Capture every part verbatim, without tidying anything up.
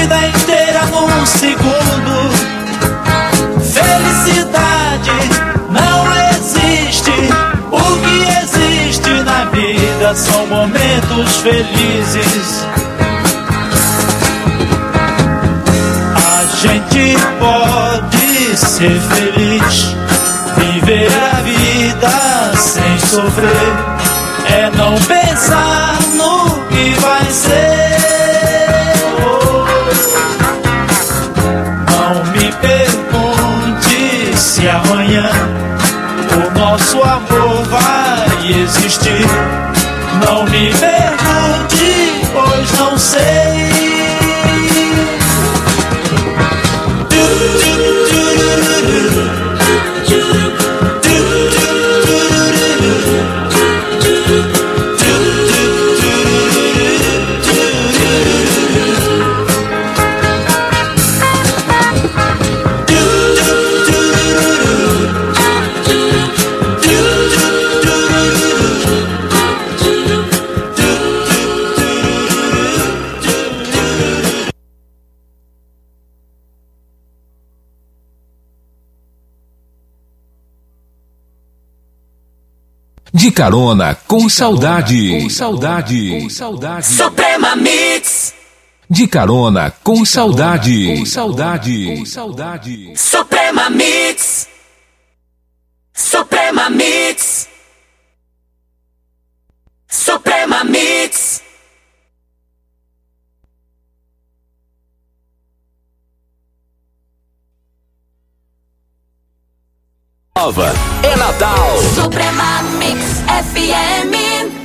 vida inteira num segundo. Felicidade não existe. O que existe na vida são momentos felizes. A gente pode ser feliz, viver a vida sem sofrer, é não pensar no que vai ser. Não me pergunte se amanhã o nosso amor vai existir. Não me pergunte, pois não sei. De carona com saudade, com saudade, com saudade. Suprema Mix. De carona com saudade, com saudade, com saudade. Suprema Mix. Suprema Mix. Suprema Mix. Nova é Natal. Suprema Mix F M.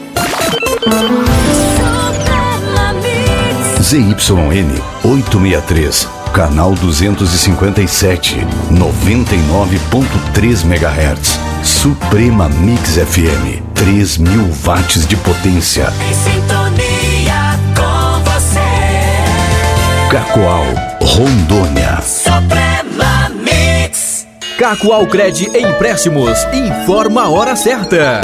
Suprema Mix. Z Y N oitocentos e sessenta e três, canal duzentos e cinquenta e sete, noventa e nove ponto três megahertz. Suprema Mix F M, três mil watts de potência. Em sintonia com você. Cacoal, Rondônia. Suprema Mix. Cacoal Cred Empréstimos, informa a hora certa.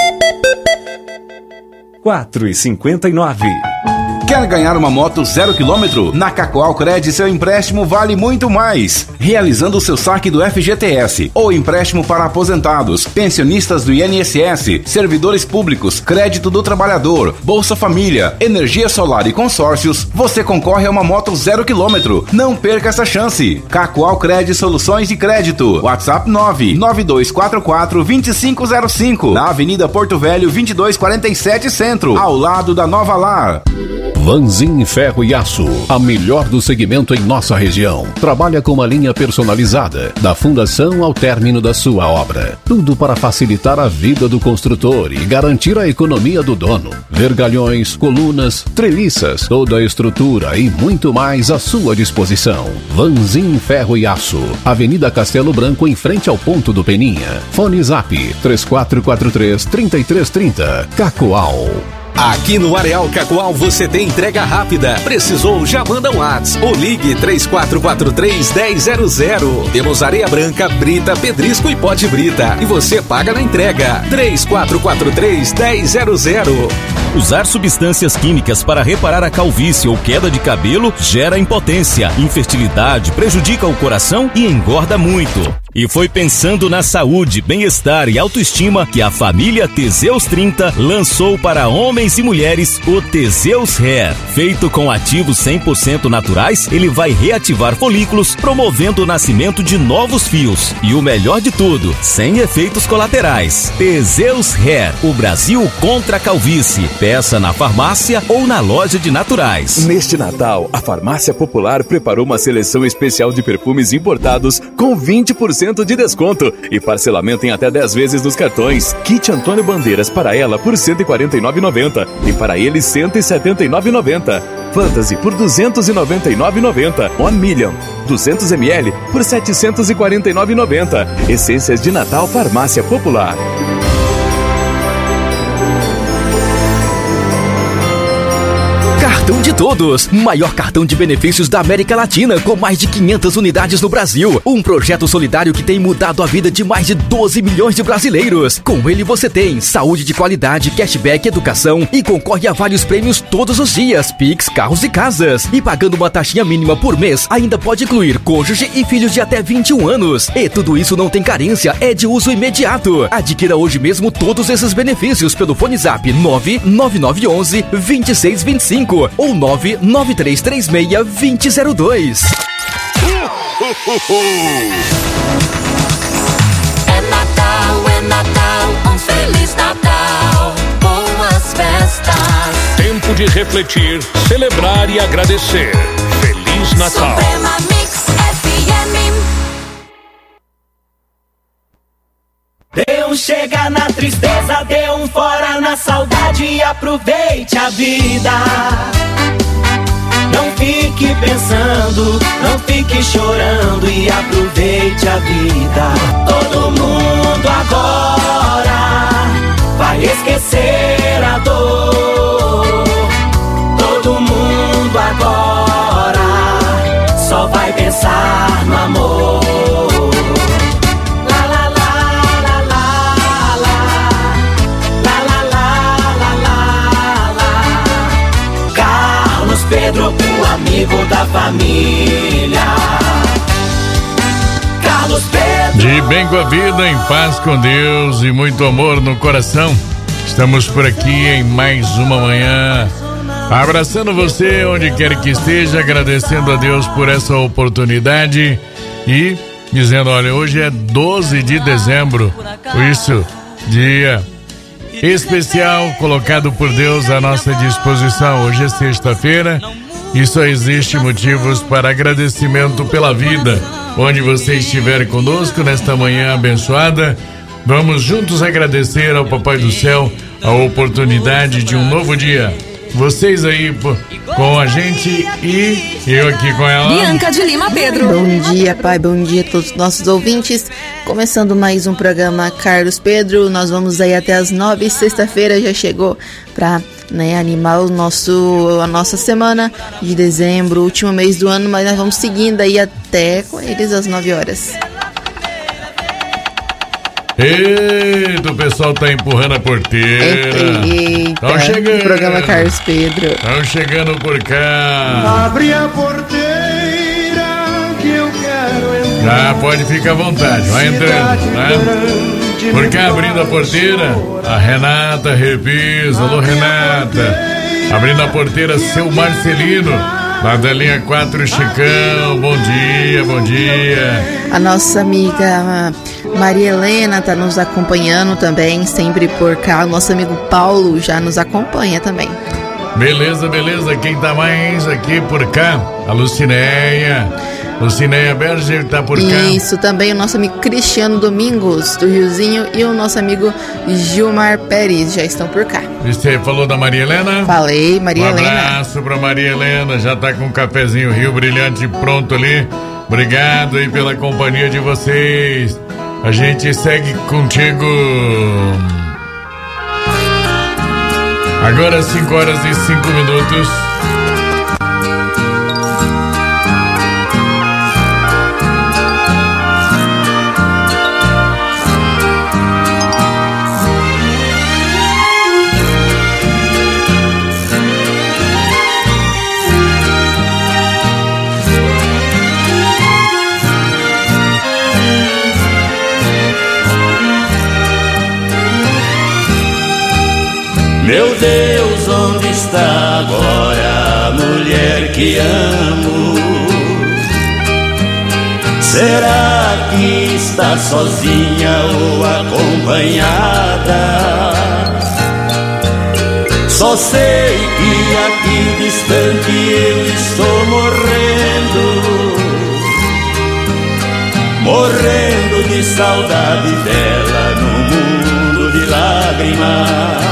quatro e cinquenta e nove. Quer ganhar uma moto zero quilômetro? Na Cacoal Cred, seu empréstimo vale muito mais. Realizando o seu saque do F G T S ou empréstimo para aposentados, pensionistas do I N S S, servidores públicos, crédito do trabalhador, Bolsa Família, energia solar e consórcios, você concorre a uma moto zero quilômetro. Não perca essa chance. Cacoal Cred Soluções de Crédito. WhatsApp nove nove dois quatro quatro dois cinco zero cinco. Na Avenida Porto Velho vinte e dois quarenta e sete Centro, ao lado da Nova Lar. Vanzin Ferro e Aço, a melhor do segmento em nossa região. Trabalha com uma linha personalizada, da fundação ao término da sua obra. Tudo para facilitar a vida do construtor e garantir a economia do dono. Vergalhões, colunas, treliças, toda a estrutura e muito mais à sua disposição. Vanzin Ferro e Aço, Avenida Castelo Branco, em frente ao ponto do Peninha. Fone Zap três quatro quatro três, três três três zero. Cacoal. Aqui no Areal Cacoal você tem entrega rápida. Precisou? Já manda um WhatsApp ou ligue três quatro quatro três, um zero zero zero. Temos areia branca, brita, pedrisco e pó de brita. E você paga na entrega. três quatro quatro três, um zero zero zero. Usar substâncias químicas para reparar a calvície ou queda de cabelo gera impotência, infertilidade, prejudica o coração e engorda muito. E foi pensando na saúde, bem-estar e autoestima que a família Teseus trinta lançou para homens e mulheres o Teseus Hair. Feito com ativos cem por cento naturais, ele vai reativar folículos, promovendo o nascimento de novos fios. E o melhor de tudo, sem efeitos colaterais. Teseus Hair, o Brasil contra a calvície. Peça na farmácia ou na loja de naturais. Neste Natal, a Farmácia Popular preparou uma seleção especial de perfumes importados com vinte por cento de desconto e parcelamento em até dez vezes nos cartões. Kit Antônio Bandeiras para ela por cento e quarenta e nove reais e noventa centavos e para ele cento e setenta e nove reais e noventa centavos. Fantasy por duzentos e noventa e nove reais e noventa centavos. One Million duzentos mililitros por setecentos e quarenta e nove reais e noventa centavos. Essências de Natal Farmácia Popular. cartão de todos. Maior cartão de benefícios da América Latina, com mais de quinhentas unidades no Brasil. Um projeto solidário que tem mudado a vida de mais de doze milhões de brasileiros. Com ele você tem saúde de qualidade, cashback, educação e concorre a vários prêmios todos os dias, Pix, carros e casas. E pagando uma taxinha mínima por mês, ainda pode incluir cônjuge e filhos de até vinte e um anos. E tudo isso não tem carência, é de uso imediato. Adquira hoje mesmo todos esses benefícios pelo Fone Zap nove nove nove um um, dois seis dois cinco ou nove nove três três seis, dois zero zero dois. É Natal, é Natal, um Feliz Natal, boas festas. Tempo de refletir, celebrar e agradecer. Feliz Natal. Suprema Mix F M. Dê um chega na tristeza, dê um fora na saudade e aproveite a vida. Não fique pensando, não fique chorando e aproveite a vida. Todo mundo agora vai esquecer a dor. Todo mundo agora só vai pensar no amor. Pedro, o amigo da família. Carlos Pedro. De bem com a vida, em paz com Deus e muito amor no coração. Estamos por aqui em mais uma manhã, abraçando você onde quer que esteja, agradecendo a Deus por essa oportunidade e dizendo, olha, hoje é doze de dezembro, por isso, dia especial colocado por Deus à nossa disposição. Hoje é sexta-feira e só existe motivos para agradecimento pela vida. Onde você estiver conosco nesta manhã abençoada, vamos juntos agradecer ao Papai do Céu a oportunidade de um novo dia. Vocês aí com a gente e eu aqui com ela. Bianca de Lima Pedro. Bom dia, pai, bom dia a todos os nossos ouvintes. Começando mais um programa Carlos Pedro. Nós vamos aí até as nove, sexta-feira já chegou para, né, animar o nosso, a nossa semana de dezembro, último mês do ano, mas nós vamos seguindo aí até com eles às nove horas. Eita, o pessoal tá empurrando a porteira. Eita, estão chegando. Programa Carlos Pedro. Estão chegando por cá. Abre a porteira que eu quero entrar. Ah, pode ficar à vontade, vai entrando, tá? Por cá, abrindo a porteira, a Renata Repisa. Alô, Renata. Abrindo a porteira, seu Marcelino, lá da linha quatro, Chicão. Bom dia, bom dia. A nossa amiga Maria Helena tá nos acompanhando também, sempre por cá. O nosso amigo Paulo já nos acompanha também. Beleza, beleza. Quem tá mais aqui por cá? A Lucinéia. Lucinéia Berger tá por cá. Isso, também o nosso amigo Cristiano Domingos, do Riozinho, e o nosso amigo Gilmar Pérez já estão por cá. Você falou da Maria Helena? Falei, Maria um Helena. Um abraço pra Maria Helena, já tá com um cafezinho Rio Brilhante pronto ali. Obrigado aí pela companhia de vocês. A gente segue contigo. Agora cinco horas e cinco minutos. Meu Deus, onde está agora a mulher que amo? Será que está sozinha ou acompanhada? Só sei que aqui distante eu estou morrendo, morrendo de saudade dela no mundo de lágrimas.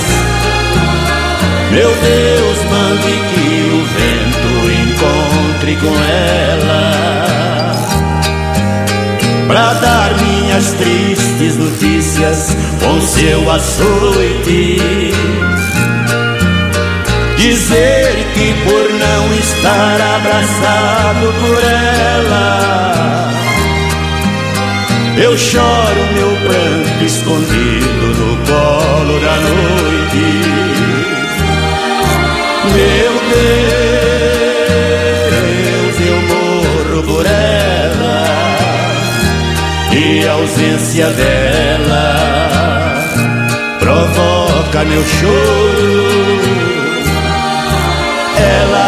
Meu Deus, mande que o vento encontre com ela, pra dar minhas tristes notícias com seu açoite, dizer que por não estar abraçado por ela, eu choro meu pranto escondido no colo da noite. Meu Deus, eu morro por ela, e a ausência dela provoca meu choro. Ela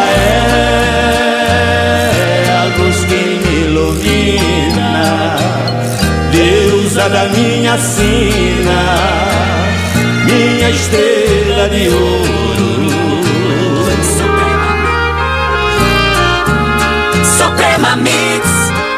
é a luz que me ilumina, deusa da minha sina, minha estrela de ouro. Suprema Mix.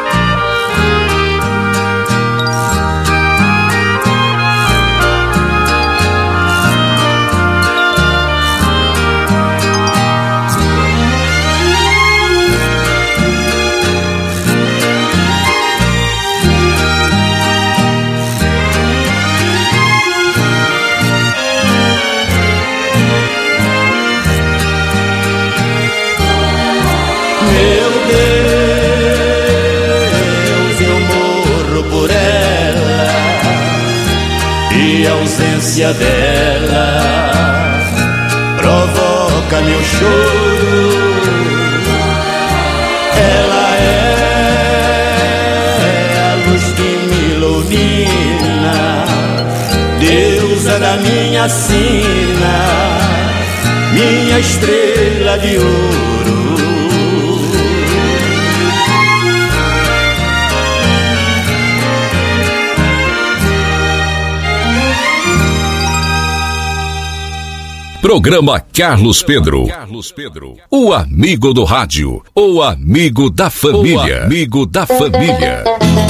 A ausência dela provoca meu choro. Ela é a luz que me ilumina, deusa da minha sina, minha estrela de ouro. Programa Carlos Pedro. O amigo do rádio. O amigo da família. O amigo da família.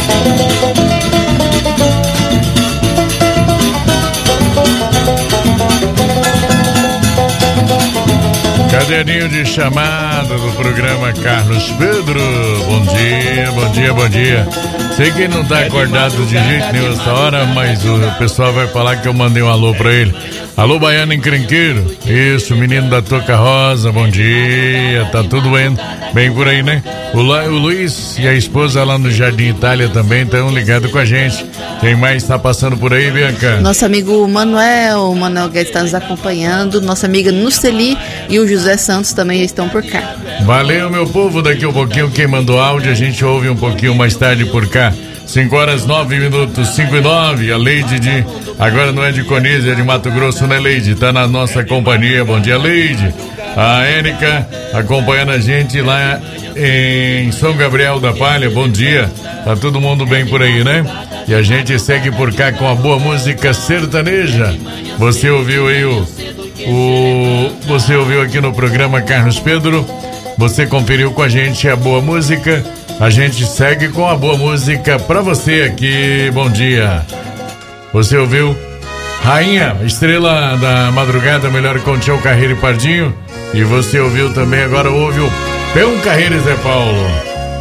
Caderninho de chamada do programa Carlos Pedro. Bom dia, bom dia, bom dia. Sei que ele não tá acordado de jeito nenhum essa hora, mas o pessoal vai falar que eu mandei um alô pra ele. Alô, Baiano Encrenqueiro. Isso, menino da Toca Rosa, bom dia. Tá tudo bem, bem por aí, né? O, Lu, o Luiz e a esposa lá no Jardim Itália também estão ligados com a gente. Quem mais tá passando por aí, Bianca? Nosso amigo Manuel, o Manuel Guedes está nos acompanhando. Nossa amiga Nuceli e o José Santos também estão por cá. Valeu, meu povo. Daqui um pouquinho, quem mandou áudio, a gente ouve um pouquinho mais tarde por cá. cinco horas nove minutos, cinco e nove. A Leide de. Agora não é de Conise, é de Mato Grosso, né, Leide? Tá na nossa companhia. Bom dia, Leide. A Érica acompanhando a gente lá em São Gabriel da Palha. Bom dia. Tá todo mundo bem por aí, né? E a gente segue por cá com a boa música sertaneja. Você ouviu aí o. o você ouviu aqui no programa Carlos Pedro. Você conferiu com a gente a boa música. A gente segue com a boa música pra você aqui. Bom dia. Você ouviu Rainha, estrela da madrugada, melhor com Tião Carreiro e Pardinho. E você ouviu também, agora ouve o Peão Carreiro e Zé Paulo.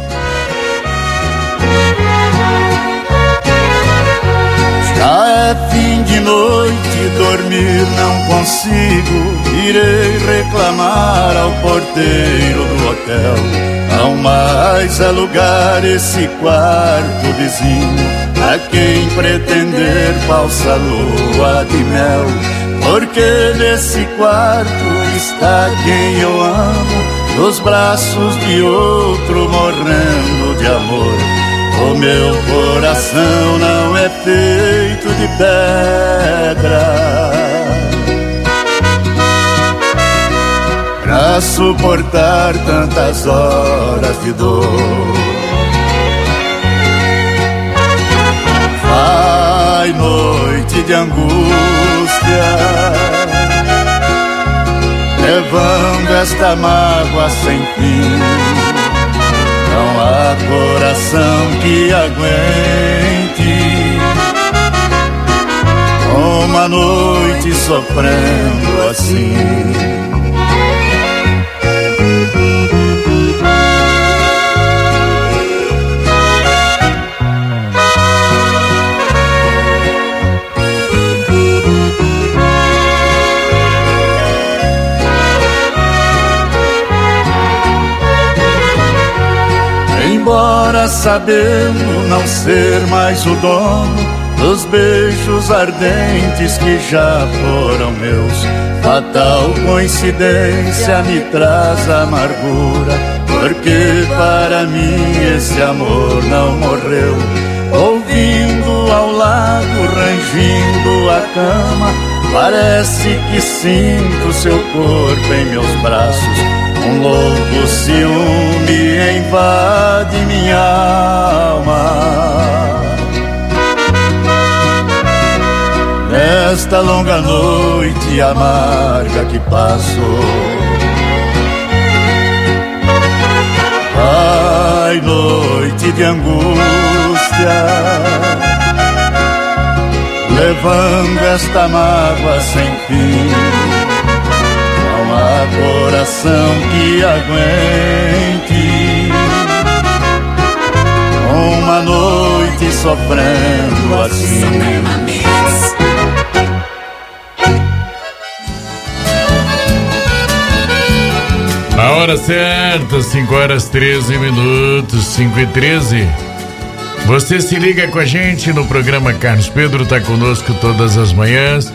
Já é fim de noite, dormir não consigo. Irei reclamar ao porteiro do hotel. Não mais alugar esse quarto vizinho a quem pretender falsa lua de mel. Porque nesse quarto está quem eu amo, nos braços de outro morrendo de amor. O meu coração não é feito de pedra pra suportar tantas horas de dor. Vai noite de angústia, levando esta mágoa sem fim. Não há coração que aguente uma noite sofrendo assim. embora sabendo não ser mais o dono dos beijos ardentes que já foram meus. Fatal coincidência me traz amargura, porque para mim esse amor não morreu. Ouvindo ao lado, rangindo a cama, parece que sinto seu corpo em meus braços. Um louco ciúme invade minha alma. Nesta longa noite amarga que passo, ai, noite de angústia, levando esta mágoa sem fim. Não há coração que aguente uma noite sofrendo assim. A hora certa, cinco horas treze minutos, cinco e treze. Você se liga com a gente no programa Carlos Pedro, tá conosco todas as manhãs.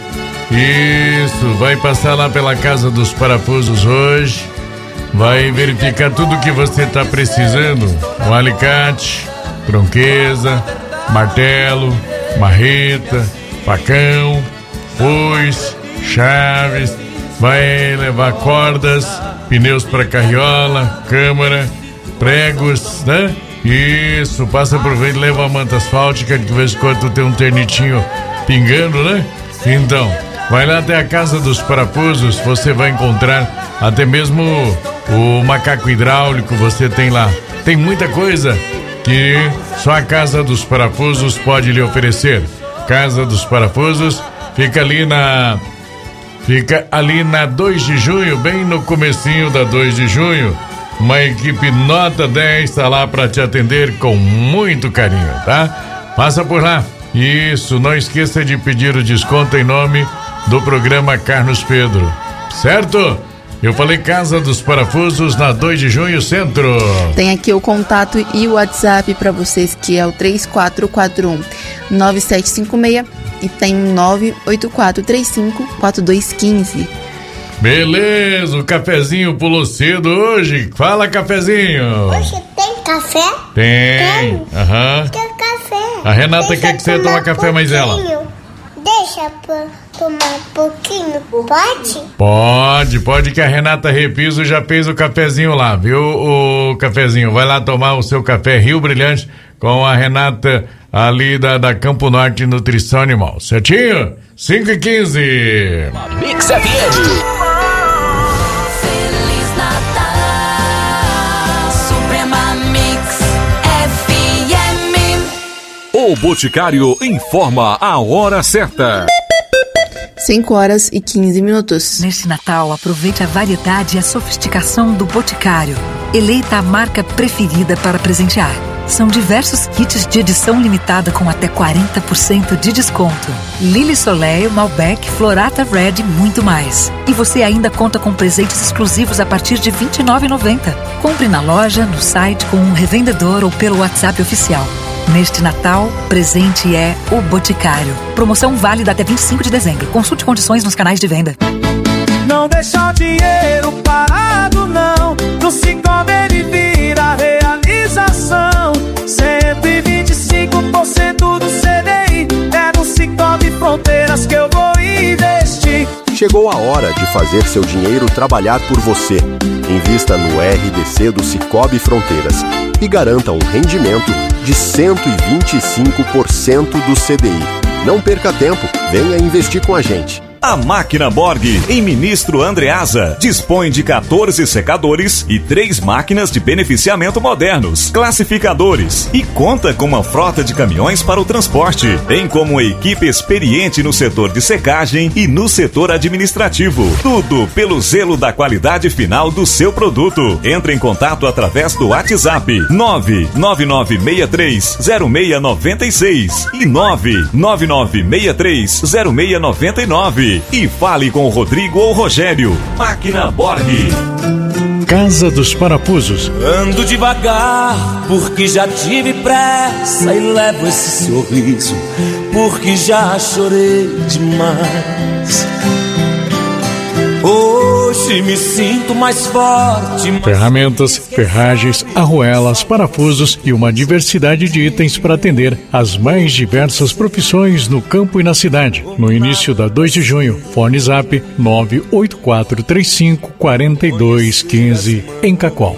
Isso, vai passar lá pela Casa dos Parafusos hoje. Vai verificar tudo que você tá precisando. Um alicate, tronqueza, martelo, marreta, facão, foice, chaves. Vai levar cordas, pneus para carriola, câmara, pregos, né? Isso, passa por vez, leva a manta asfáltica, de vez em quando tem um ternitinho pingando, né? Então, vai lá até a Casa dos Parafusos, você vai encontrar até mesmo o macaco hidráulico, você tem lá. Tem muita coisa que só a Casa dos Parafusos pode lhe oferecer. Casa dos Parafusos fica ali na... Fica ali na dois de junho, bem no comecinho da dois de junho. Uma equipe nota dez está lá para te atender com muito carinho, tá? Passa por lá. Isso, não esqueça de pedir o desconto em nome do programa Carlos Pedro. Certo? Eu falei Casa dos Parafusos na dois de junho, centro. Tem aqui o contato e o WhatsApp para vocês, que é o três quatro quatro um nove sete cinco seis e tem nove oito quatro três cinco quatro dois um cinco. Beleza, o cafezinho pulou cedo hoje. Fala, cafezinho. Hoje tem café? Tem. Aham. Tem café. A Renata Deixa quer que você tome café, um mas ela... Deixa pra tomar um pouquinho, pode? Pode, pode, que a Renata Repiso já fez o cafezinho lá, viu, o cafezinho? Vai lá tomar o seu café Rio Brilhante com a Renata ali da, da Campo Norte Nutrição Animal, certinho? cinco e quinze. Mix F M. O Boticário informa a hora certa. cinco horas e quinze minutos. Neste Natal, aproveite a variedade e a sofisticação do Boticário. Eleita a marca preferida para presentear. São diversos kits de edição limitada com até quarenta por cento de desconto. Lily Soleil, Malbec, Florata Red e muito mais. E você ainda conta com presentes exclusivos a partir de vinte e nove reais e noventa centavos. Compre na loja, no site, com um revendedor ou pelo WhatsApp oficial. Neste Natal, presente é o Boticário. Promoção válida até vinte e cinco de dezembro. Consulte condições nos canais de venda. Não deixa o dinheiro parado, não. No Cicobi ele vira realização. cento e vinte e cinco por cento do C D I é no Cicobi Fronteiras que eu vou investir. Chegou a hora de fazer seu dinheiro trabalhar por você. Invista no R D C do Cicobi Fronteiras e garanta um rendimento de cento e vinte e cinco por cento do C D I. Não perca tempo, venha investir com a gente. A Máquina Borg, em Ministro Andreasa, dispõe de quatorze secadores e três máquinas de beneficiamento modernos, classificadores, e conta com uma frota de caminhões para o transporte, bem como uma equipe experiente no setor de secagem e no setor administrativo. Tudo pelo zelo da qualidade final do seu produto. Entre em contato através do WhatsApp nove nove nove seis três zero seis nove seis e nove nove nove seis três zero seis nove nove. E fale com o Rodrigo ou Rogério. Máquina Borg. Casa dos Parafusos. Ando devagar, porque já tive pressa, e levo esse sorriso, porque já chorei demais. Hoje me sinto mais forte. Mais... Ferramentas, ferragens, arruelas, parafusos e uma diversidade de itens para atender as mais diversas profissões no campo e na cidade. No início da dois de junho, fone zap nove oito quatro três cinco quatro dois um cinco em Cacoal.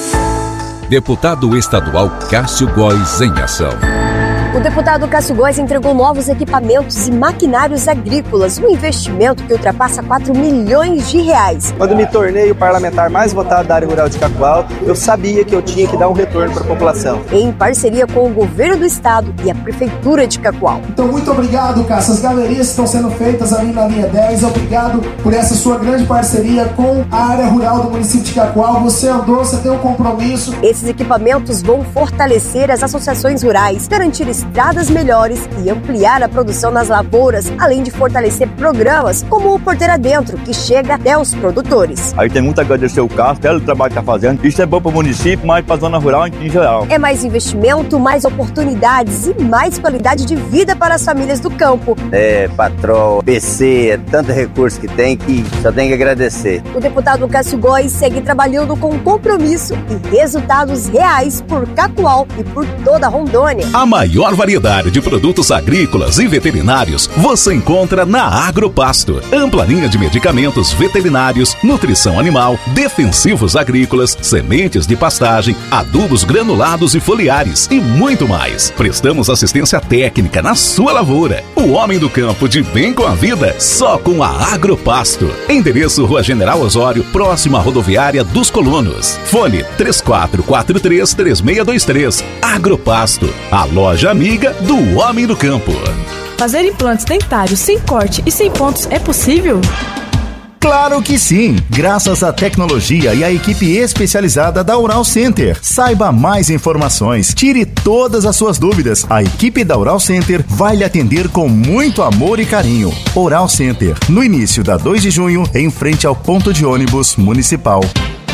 Deputado estadual Cássio Góes em ação. O deputado Cássio Góes entregou novos equipamentos e maquinários agrícolas, um investimento que ultrapassa quatro milhões de reais. Quando me tornei o parlamentar mais votado da área rural de Cacoal, eu sabia que eu tinha que dar um retorno para a população. Em parceria com o governo do estado e a prefeitura de Cacoal. Então, muito obrigado, Cássio. As galerias estão sendo feitas ali na linha dez. Obrigado por essa sua grande parceria com a área rural do município de Cacoal. Você andou, você tem um compromisso. Esses equipamentos vão fortalecer as associações rurais, garantir estradas melhores e ampliar a produção nas lavouras, além de fortalecer programas como o Porteira Dentro, que chega até os produtores. Aí tem muito a agradecer o Cássio, pelo trabalho que está fazendo. Isso é bom para o município, mas para a zona rural em geral. É mais investimento, mais oportunidades e mais qualidade de vida para as famílias do campo. É, patrol, P C, é tanto recurso que tem que só tem que agradecer. O deputado Cássio Góes segue trabalhando com compromisso e resultados reais por Cacoal e por toda Rondônia. A maior variedade de produtos agrícolas e veterinários você encontra na Agropasto. Ampla linha de medicamentos veterinários, nutrição animal, defensivos agrícolas, sementes de pastagem, adubos granulados e foliares e muito mais. Prestamos assistência técnica na sua lavoura. O homem do campo de bem com a vida, só com a Agropasto. Endereço Rua General Osório, próxima à rodoviária dos Colonos. Fone três quatro quatro três, três seis dois três. Agropasto, a loja amiga do homem do campo. Fazer implantes dentários sem corte e sem pontos é possível? Claro que sim! Graças à tecnologia e à equipe especializada da Oral Center. Saiba mais informações, tire todas as suas dúvidas. A equipe da Oral Center vai lhe atender com muito amor e carinho. Oral Center, no início da dois de junho, em frente ao ponto de ônibus municipal.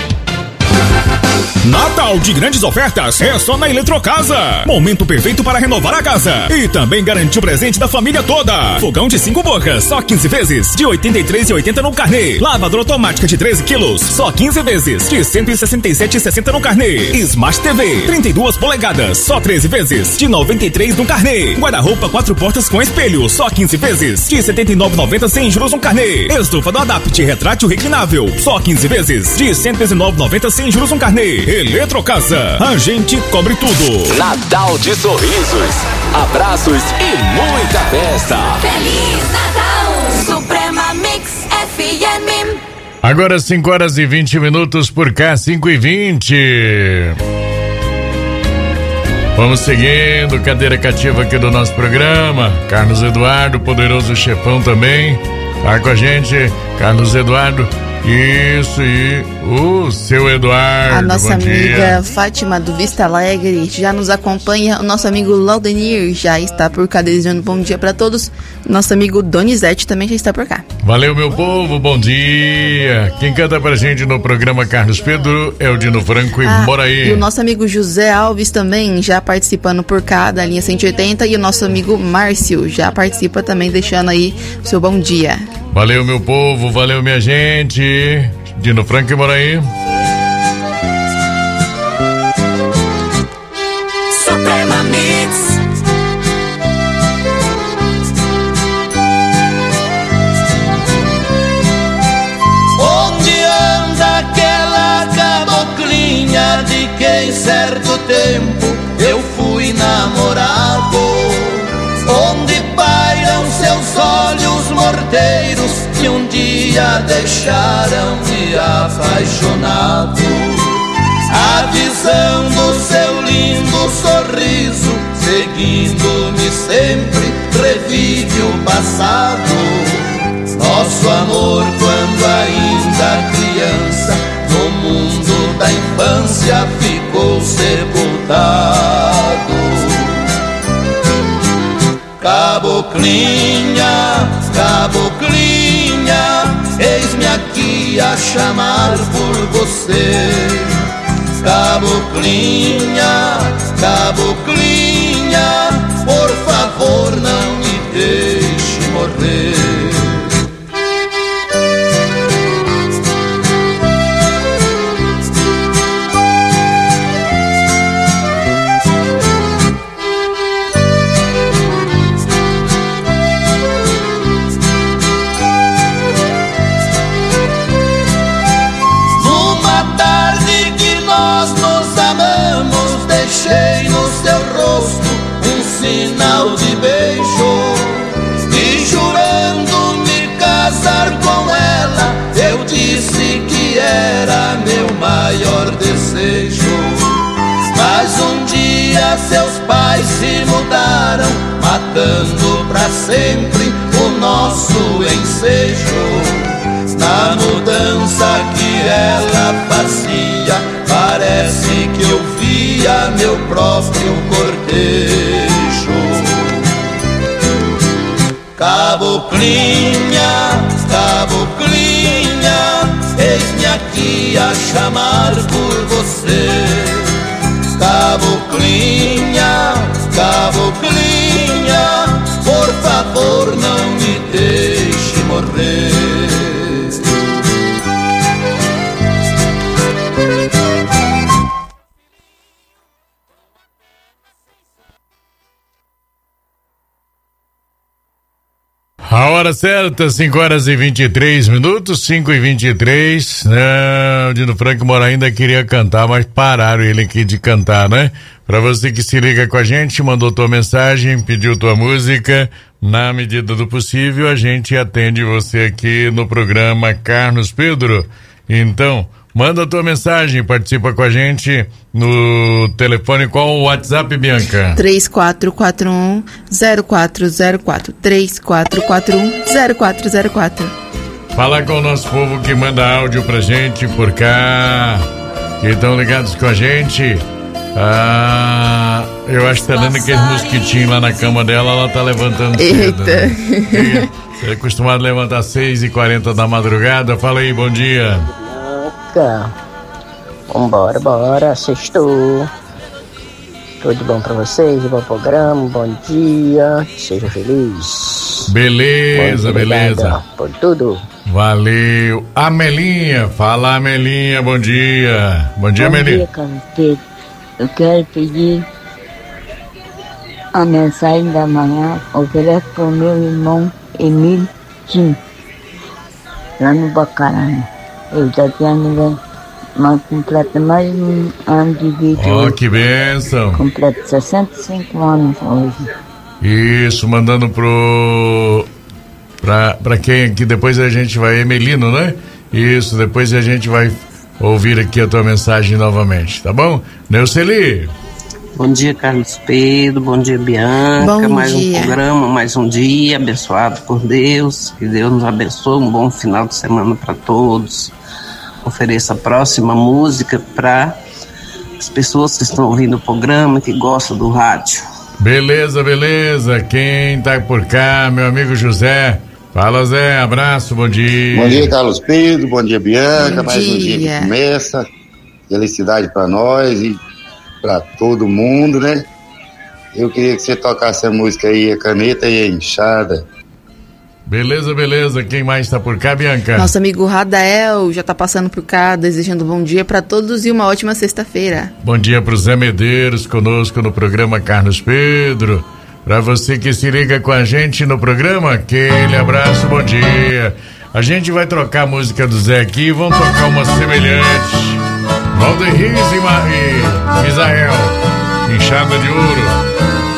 Natal de grandes ofertas é só na Eletrocasa. Momento perfeito para renovar a casa e também garantir o presente da família toda. Fogão de cinco bocas, só quinze vezes, de oitenta e três reais e oitenta centavos no carnê. Lavadora automática de treze quilos, só quinze vezes, de cento e sessenta e sete reais e sessenta centavos no carnê. Smart T V, trinta e duas polegadas, só treze vezes, de noventa e três reais no carnê. Guarda-roupa quatro portas com espelho, só quinze vezes, de setenta e nove reais e noventa centavos sem juros no carnê. Estufa do Adapt retrátil reclinável, só quinze vezes, de cento e dezenove reais e noventa centavos sem juros no carnê. Eletrocasa, a gente cobre tudo. Natal de sorrisos, abraços e muita festa. Feliz Natal, Suprema Mix F M. Agora cinco horas e vinte minutos por cá, cinco e vinte. Vamos seguindo, cadeira cativa aqui do nosso programa. Carlos Eduardo, poderoso chefão também, tá com a gente. Carlos Eduardo. Isso, e o seu Eduardo. A nossa amiga dia. Fátima do Vista Alegre já nos acompanha. O nosso amigo Laudenir já está por cá, desejando bom dia para todos. Nosso amigo Donizete também já está por cá. Valeu, meu povo, bom dia. Quem canta pra gente no programa Carlos Pedro é o Dino Franco e ah, Moraí. E o nosso amigo José Alves também já participando por cá da linha cento e oitenta. E o nosso amigo Márcio já participa também, deixando aí o seu bom dia. Valeu, meu povo, valeu, minha gente. Dino Franco e Moraí. Suprema Mix. Onde anda aquela caboclinha de quem certo tempo eu fui namorado? Onde pairam seus olhos morteiros que um dia deixaram-me apaixonado? A visão do seu lindo sorriso, seguindo-me sempre, revive o passado. Nosso amor quando ainda criança, no mundo da infância ficou sepultado. Caboclinha, caboclinha, eis-me aqui a chamar por você. Caboclinha, caboclinha, por favor não me deixe morrer. Deixei no seu rosto um sinal de beijo, e jurando me casar com ela, eu disse que era meu maior desejo. Mas um dia seus pais se mudaram, matando pra sempre o nosso ensejo. Na mudança que ela fazia, parece que eu via meu próprio cortejo. Caboclinha, caboclinha, eis-me aqui a chamar por você. Caboclinha, caboclinha, por favor não me deixe morrer. A hora certa, cinco horas e vinte e três minutos, cinco e vinte e três. Não, o Dino Franco Mora ainda queria cantar, mas pararam ele aqui de cantar, né? Pra você que se liga com a gente, mandou tua mensagem, pediu tua música, na medida do possível, a gente atende você aqui no programa Carlos Pedro. Então, manda tua mensagem, participa com a gente no telefone. Qual o WhatsApp, Bianca? três quatro quatro um zero quatro zero quatro. três quatro quatro um zero quatro zero quatro. Fala com o nosso povo que manda áudio pra gente por cá, que estão ligados com a gente. Ah, eu acho que tá dando aquele mosquitinho lá na cama dela, ela tá levantando cedo. Eita. Né? Você é acostumado a levantar às seis e quarenta da madrugada. Fala aí, bom dia. Vambora, bora, sextou. Tudo bom pra vocês, bom programa, bom dia, seja feliz. Beleza, beleza. Por tudo. Valeu. Amelinha, fala Amelinha, bom dia. Bom dia, bom Amelinha. Bom dia, Carlos Pedro. Eu quero pedir a mensagem da manhã, ofereço pro meu irmão Emílio Tim, lá no Bacarana. Ele tá tendo uma completa mais um ano de vida. Ó, oh, que bênção. Completa sessenta e cinco anos hoje. Isso, mandando pro... Pra, pra quem aqui, depois a gente vai... Emelino, né? Isso, depois a gente vai ouvir aqui a tua mensagem novamente, tá bom? Neuceli. Bom dia, Carlos Pedro, bom dia, Bianca. Bom mais dia. um programa, mais um dia abençoado por Deus. Que Deus nos abençoe, um bom final de semana para todos. Ofereça a próxima música para as pessoas que estão ouvindo o programa, que gostam do rádio. Beleza, beleza. Quem tá por cá, meu amigo José. Fala, Zé, abraço, bom dia. Bom dia, Carlos Pedro, bom dia, Bianca. Bom mais dia. um dia que começa. Felicidade para nós e para todo mundo, né? Eu queria que você tocasse a música aí, a caneta e a enxada. Beleza, beleza. Quem mais tá por cá, Bianca? Nosso amigo Radael já tá passando por cá, desejando bom dia para todos e uma ótima sexta-feira. Bom dia pro Zé Medeiros, conosco no programa Carlos Pedro. Pra você que se liga com a gente no programa, aquele abraço, bom dia. A gente vai trocar a música do Zé aqui e vamos tocar uma semelhante. Valdir Riz e, Ma- e Misael, Enxada de Ouro.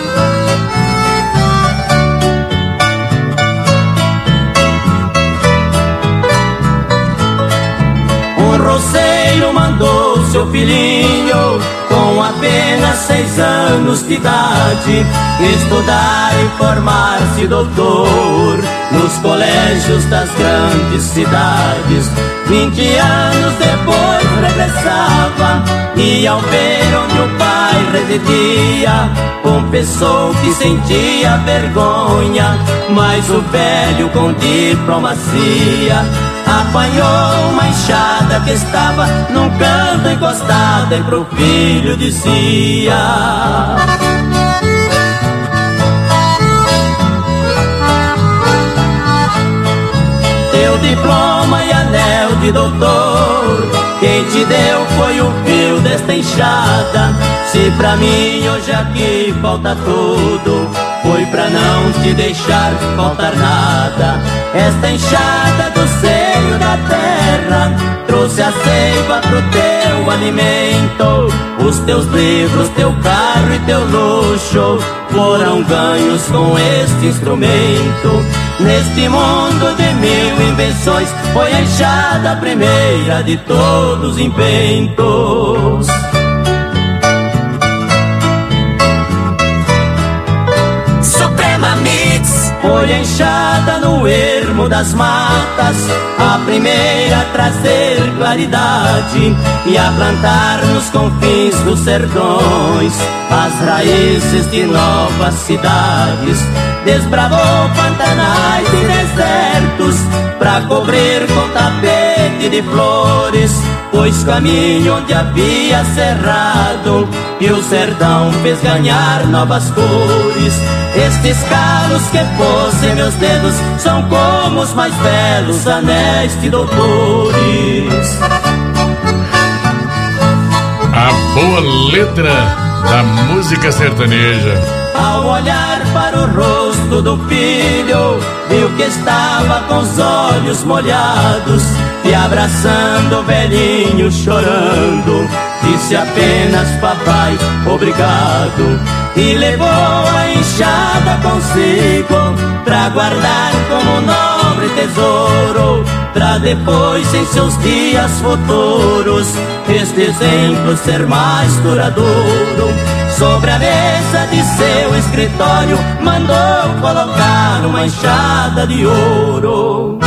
Um roceiro mandou seu filhinho, com apenas seis anos de idade, estudar e formar-se doutor nos colégios das grandes cidades. Vinte anos depois regressava e, ao ver onde o pai residia, confessou que sentia vergonha, mas o velho com diplomacia apanhou uma enxada que estava num canto encostada e pro filho dizia: teu diploma e anel de doutor, quem te deu foi o fio desta enxada. Se pra mim hoje aqui falta tudo, foi pra não te deixar faltar nada. Esta enxada do seio da terra trouxe a seiva pro teu alimento. Os teus livros, teu carro e teu luxo foram ganhos com este instrumento. Neste mundo de mil invenções, foi a enxada a primeira de todos os inventos. Suprema Mix foi a enxada no ermo das matas, a primeira a trazer claridade e a plantar nos confins dos sertões as raízes de novas cidades. Desbravou pantanais e desertos pra cobrir com tapete de flores, pois caminho onde havia cerrado e o sertão fez ganhar novas cores. Estes calos que pôs em meus dedos são como os mais belos anéis de doutores. A boa letra da música sertaneja. Ao olhar para o rosto do filho, viu que estava com os olhos molhados e abraçando o velhinho chorando, disse apenas: papai, obrigado. E levou a enxada consigo pra guardar como nobre tesouro, pra depois em seus dias futuros este exemplo ser mais duradouro. Sobre a mesa de seu escritório mandou colocar uma enxada de ouro.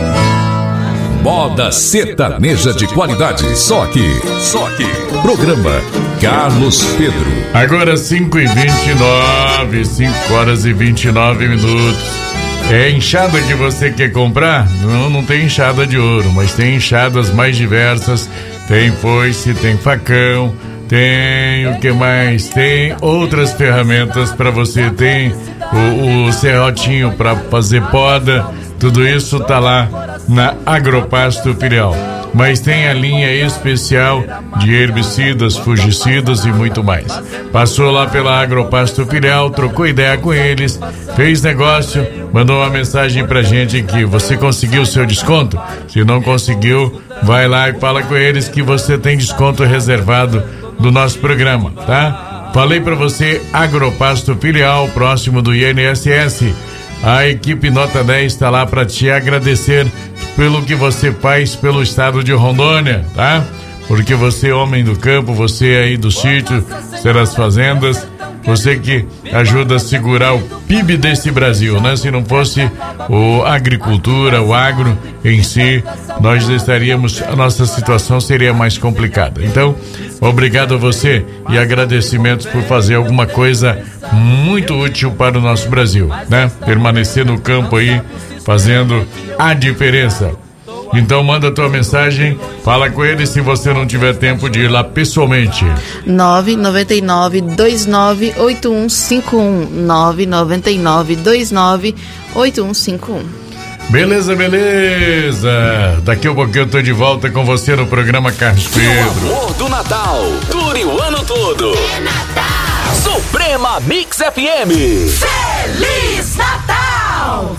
Moda sertaneja de qualidade, só aqui, só aqui. Programa Carlos Pedro. Agora cinco e vinte e nove, cinco horas e vinte e nove minutos. É enxada que você quer comprar? Não, não tem enxada de ouro, mas tem enxadas mais diversas. Tem foice, tem facão, tem o que mais? Tem outras ferramentas para você. Tem o, o serrotinho para fazer poda. Tudo isso tá lá na Agropasto Filial. Mas tem a linha especial de herbicidas, fungicidas e muito mais. Passou lá pela Agropasto Filial, trocou ideia com eles, fez negócio, mandou uma mensagem pra gente que você conseguiu o seu desconto. Se não conseguiu, vai lá e fala com eles que você tem desconto reservado do nosso programa, tá? Falei pra você, Agropasto Filial, próximo do I N S S. A equipe Nota dez está lá para te agradecer pelo que você faz pelo estado de Rondônia, tá? Porque você é homem do campo, você aí do sítio, você das fazendas, você que ajuda a segurar o P I B desse Brasil, né? Se não fosse o a agricultura, o agro em si, nós estaríamos, a nossa situação seria mais complicada. Então, obrigado a você e agradecimentos por fazer alguma coisa muito útil para o nosso Brasil, né? Permanecer no campo aí, fazendo a diferença. Então manda a tua mensagem, fala com ele se você não tiver tempo de ir lá pessoalmente. nove nove nove, dois nove oito um cinco um nove nove nove, dois nove oito um cinco um. Beleza, beleza. Daqui a pouquinho eu tô de volta com você no programa Carlos Pedro. O amor do Natal dure o ano todo. É Natal. Suprema Mix F M. Feliz Natal!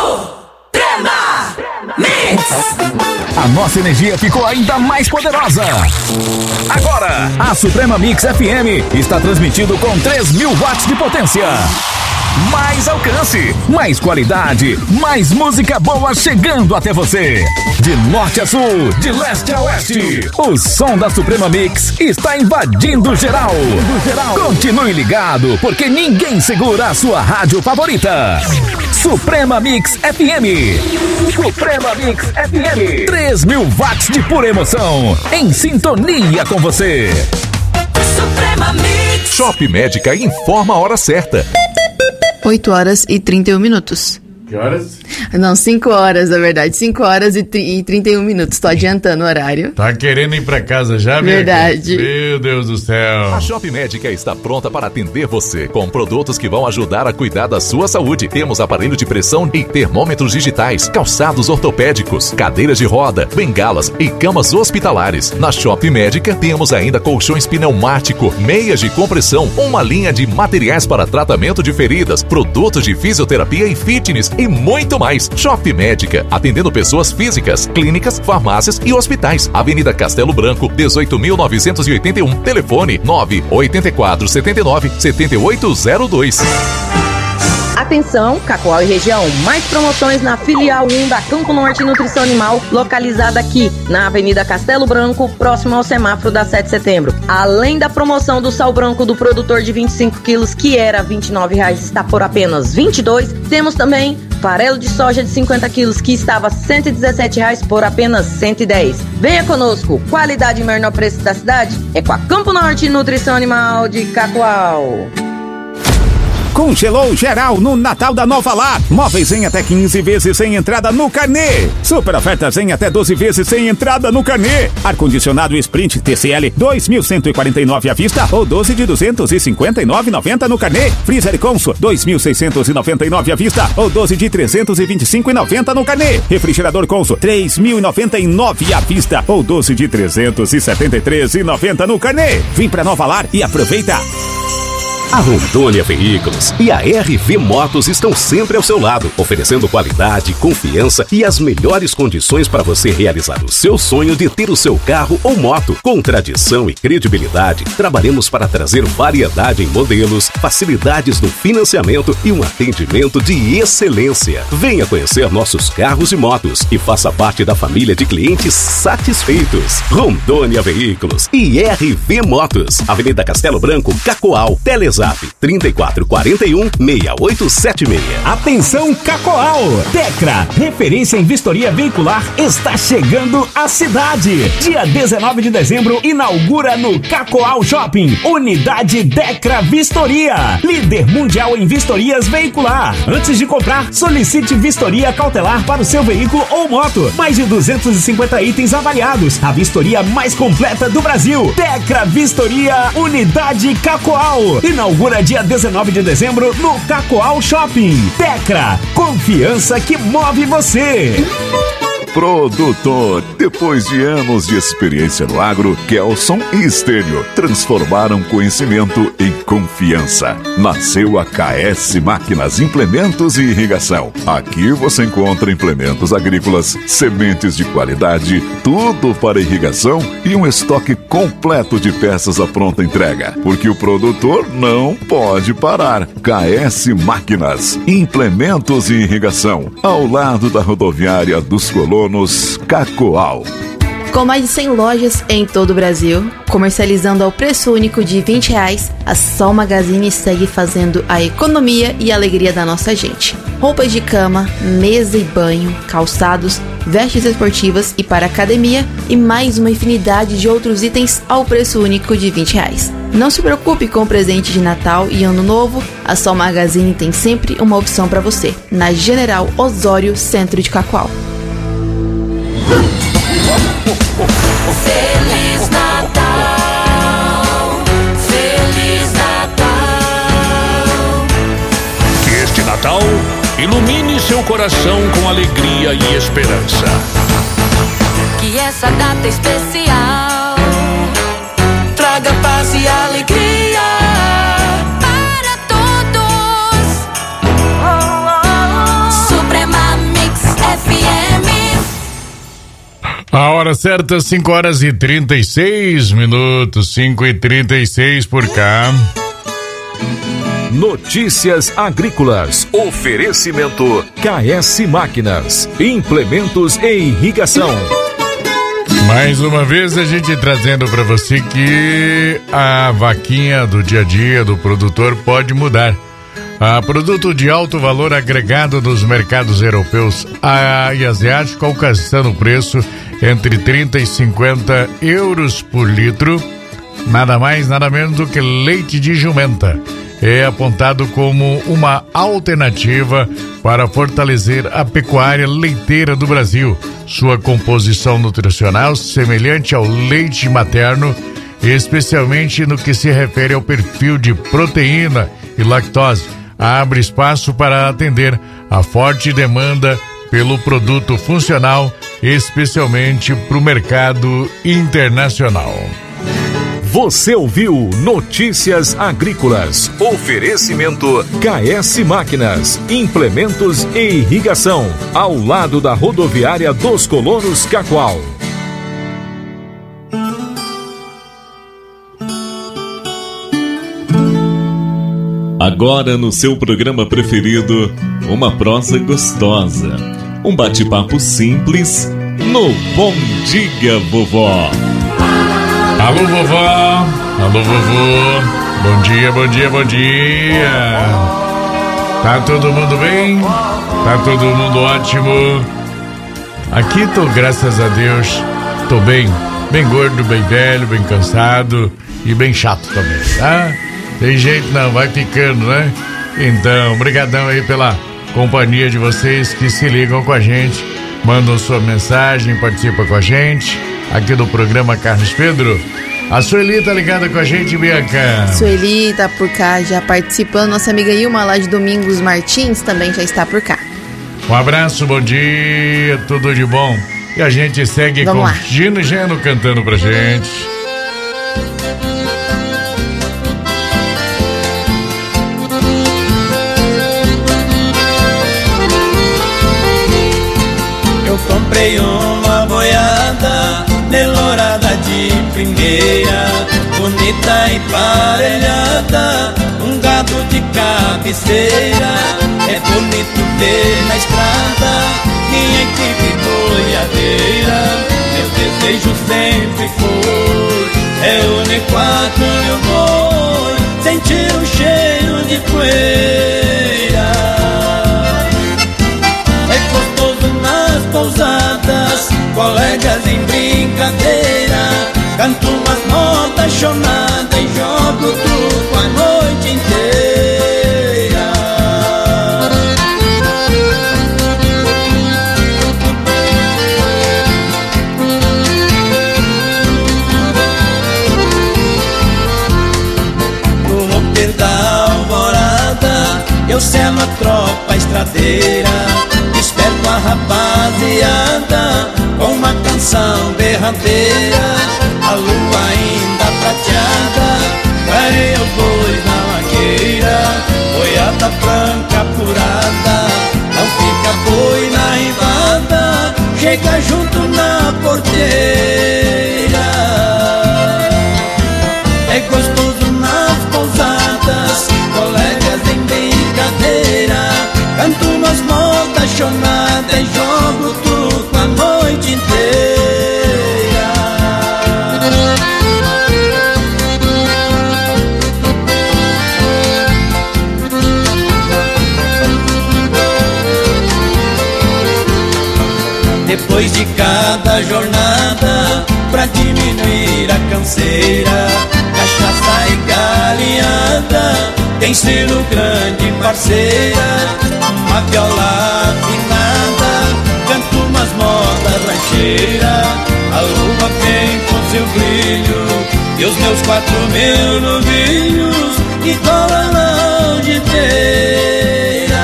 Suprema Mix! A nossa energia ficou ainda mais poderosa. Agora, a Suprema Mix F M está transmitindo com três mil watts de potência. Mais alcance, mais qualidade, mais música boa chegando até você. De norte a sul, de leste a oeste, o som da Suprema Mix está invadindo geral. Continue ligado, porque ninguém segura a sua rádio favorita. Suprema Mix F M. Suprema Mix F M. três mil watts de pura emoção, em sintonia com você. Suprema Mix. Shop Médica informa a hora certa. oito horas e trinta e um minutos. Que horas? Não, cinco horas, na verdade. cinco horas e, tri- e trinta e um minutos. Tô adiantando o horário. Tá querendo ir pra casa já, minha Verdade. querida? Meu Deus do céu. A Shop Médica está pronta para atender você, com produtos que vão ajudar a cuidar da sua saúde. Temos aparelho de pressão e termômetros digitais, calçados ortopédicos, cadeiras de roda, bengalas e camas hospitalares. Na Shop Médica temos ainda colchões pneumático, meias de compressão, uma linha de materiais para tratamento de feridas, produtos de fisioterapia e fitness e muito mais. Shop Médica, atendendo pessoas físicas, clínicas, farmácias e hospitais. Avenida Castelo Branco, dezoito mil novecentos e oitenta e um. Telefone nove oito quatro sete nove sete oito zero dois. Atenção, Cacoal e região, mais promoções na filial um da Campo Norte Nutrição Animal, localizada aqui na Avenida Castelo Branco, próximo ao semáforo da sete de setembro. Além da promoção do sal branco do produtor de vinte e cinco quilos, que era vinte e nove reais, está por apenas vinte e dois reais, temos também farelo de soja de cinquenta quilos, que estava cento e dezessete reais, por apenas cento e dez reais. Venha conosco, qualidade e menor preço da cidade é com a Campo Norte Nutrição Animal de Cacoal. Congelou geral no Natal da Nova Lar. Móveis em até quinze vezes sem entrada no carnê. Super ofertas em até doze vezes sem entrada no carnê. Ar-condicionado Sprint T C L dois mil cento e quarenta e nove à vista ou doze de duzentos e cinquenta e nove reais e noventa centavos no carnê. Freezer Consul dois mil seiscentos e noventa e nove à vista ou doze de trezentos e vinte e cinco reais e noventa centavos no carnê. Refrigerador Consul três mil e noventa e nove à vista ou doze de trezentos e setenta e três reais e noventa centavos no carnê. Vem pra Nova Lar e aproveita. A Rondônia Veículos e a R V Motos estão sempre ao seu lado, oferecendo qualidade, confiança e as melhores condições para você realizar o seu sonho de ter o seu carro ou moto. Com tradição e credibilidade, trabalhamos para trazer variedade em modelos, facilidades no financiamento e um atendimento de excelência. Venha conhecer nossos carros e motos e faça parte da família de clientes satisfeitos. Rondônia Veículos e R V Motos, Avenida Castelo Branco, Cacoal, Teles trinta e quatro quarenta e um, seis oito sete seis. Atenção, Cacoal! Decra, referência em vistoria veicular, está chegando à cidade. Dia dezenove de dezembro, inaugura no Cacoal Shopping, Unidade Decra Vistoria, líder mundial em vistorias veicular. Antes de comprar, solicite vistoria cautelar para o seu veículo ou moto. Mais de duzentos e cinquenta itens avaliados. A vistoria mais completa do Brasil. Decra Vistoria, Unidade Cacoal. Inaugura dia dezenove de dezembro no Cacoal Shopping. Decra, confiança que move você. Produtor. Depois de anos de experiência no agro, Kelson e Estênio transformaram conhecimento em confiança. Nasceu a K S Máquinas Implementos e Irrigação. Aqui você encontra implementos agrícolas, sementes de qualidade, tudo para irrigação e um estoque completo de peças à pronta entrega. Porque o produtor não pode parar. K S Máquinas Implementos e Irrigação, ao lado da rodoviária dos Colonos, Cacoal. Com mais de cem lojas em todo o Brasil, comercializando ao preço único de vinte reais, a Sol Magazine segue fazendo a economia e a alegria da nossa gente. Roupas de cama, mesa e banho, calçados, vestes esportivas e para academia e mais uma infinidade de outros itens ao preço único de vinte reais. Não se preocupe com o presente de Natal e Ano Novo, a Sol Magazine tem sempre uma opção para você, na General Osório, centro de Cacoal. Feliz Natal, Feliz Natal. Que este Natal ilumine seu coração com alegria e esperança. Que essa data especial traga paz e alegria para todos. Suprema Mix F M. A hora certa, cinco horas e trinta e seis minutos, cinco e trinta e seis por cá. Notícias agrícolas. Oferecimento K S Máquinas, implementos e irrigação. Mais uma vez a gente trazendo para você que a vaquinha do dia a dia do produtor pode mudar. A produto de alto valor agregado dos mercados europeus e asiático, alcançando o preço entre trinta e cinquenta euros por litro, nada mais, nada menos do que leite de jumenta. é apontado como uma alternativa para fortalecer a pecuária leiteira do Brasil. Sua composição nutricional semelhante ao leite materno, especialmente no que se refere ao perfil de proteína e lactose, abre espaço para atender a forte demanda pelo produto funcional, especialmente para o mercado internacional. Você ouviu Notícias Agrícolas. Oferecimento K S Máquinas, implementos e irrigação, ao lado da rodoviária dos Colonos Cacoal. Agora no seu programa preferido, uma prosa gostosa, um bate-papo simples no Bom Dia Vovó. Alô, vovó. Alô, vovô. Bom dia, bom dia, bom dia. Tá todo mundo bem? Tá todo mundo ótimo? Aqui tô, graças a Deus, tô bem. Bem gordo, bem velho, bem cansado e bem chato também, tá? Tem jeito não, vai ficando, né? Então, brigadão aí pela companhia de vocês que se ligam com a gente, mandam sua mensagem, participam com a gente aqui do programa Carlos Pedro. A Sueli tá ligada com a gente, Bianca. Sueli tá por cá já participando. Nossa amiga Ilma lá de Domingos Martins também já está por cá. Um abraço, bom dia, tudo de bom. E a gente segue Vamos com lá. Gino Geno cantando pra gente. Eu comprei uma boiada nelourada de primeira, bonita e parelhada, um gado de cabeceira. É bonito ver na estrada minha equipe boiadeira. Meu desejo sempre foi é unir quatro mil boi, sentir o cheiro de poeira. É gostoso nas pousadas, colegas em brincadeira, canto umas notas chonadas e jogo truco a noite inteira. No romper da alvorada eu selo a tropa estradeira, desperto a rapaziada com uma canção berranteira. A lua ainda prateada clareia os bois na mangueira. Boiada branca apurada, não fica boi na rivada, chega junto na porteira. É gostoso nas pousadas, colegas em brincadeira, canto umas notas chonadas e jogo truco a noite inteira. Depois de cada jornada, pra diminuir a canseira, cachaça e galinhada tem sido grande parceira. Uma viola afinada, canto umas modas rancheiras. A lua vem com seu brilho e os meus quatro mil novinhos que colam na algibeira.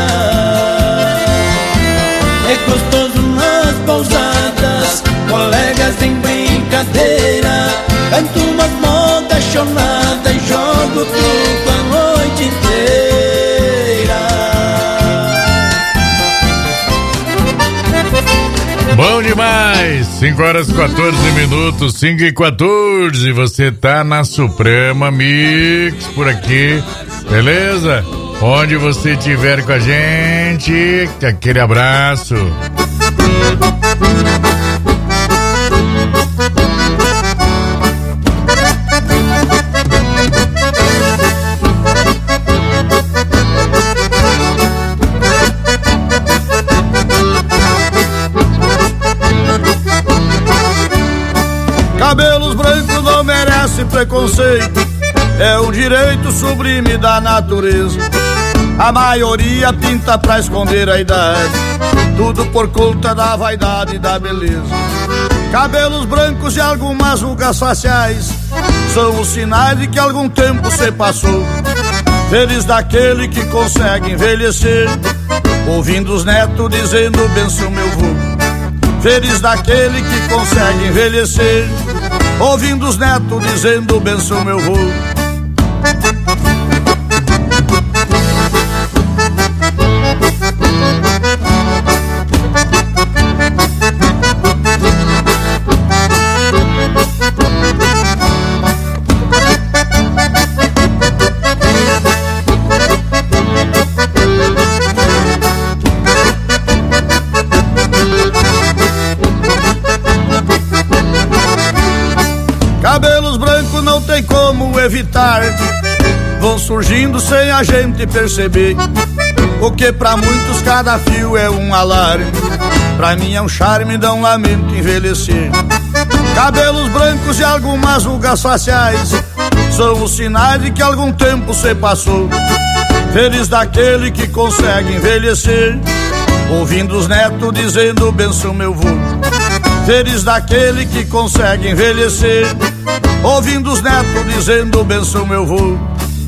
É gostoso nas pousadas, colegas em brincadeira, canto umas modas chonadas e jogo truco a noite inteira. Bom demais, cinco horas e quatorze minutos, cinco e quatorze, você tá na Suprema Mix por aqui, beleza? Onde você estiver com a gente, aquele abraço. Cabelos brancos não merecem preconceito, é um direito sublime da natureza. A maioria pinta pra esconder a idade, tudo por conta da vaidade e da beleza. Cabelos brancos e algumas rugas faciais são os sinais de que algum tempo se passou. Feliz daquele que consegue envelhecer, ouvindo os netos dizendo benção meu vô. Feliz daquele que consegue envelhecer, ouvindo os netos dizendo benção meu vô. Cabelos brancos não tem como evitar, vão surgindo sem a gente perceber. O que pra muitos cada fio é um alarme, pra mim é um charme, dá um lamento envelhecer. Cabelos brancos e algumas rugas faciais são os sinais de que algum tempo se passou. Feliz daquele que consegue envelhecer, ouvindo os netos dizendo benção meu vô. Feliz daquele que consegue envelhecer, ouvindo os netos dizendo benção meu vô.